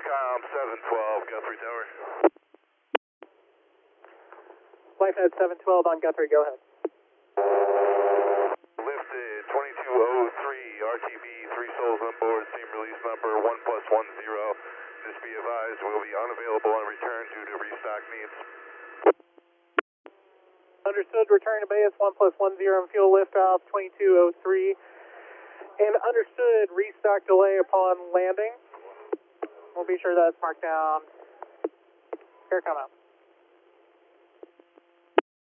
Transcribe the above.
Aircom 712, Guthrie Tower. Flight 712 on Guthrie, go ahead. Lifted 2203, RTB, 3 souls on board, same release number 1+10. Just be advised, we'll be unavailable on return due to restock needs. Understood, return to base 1+10, fuel lift off 2203. And understood, restock delay upon landing. We'll be sure that's marked down. Aircom out.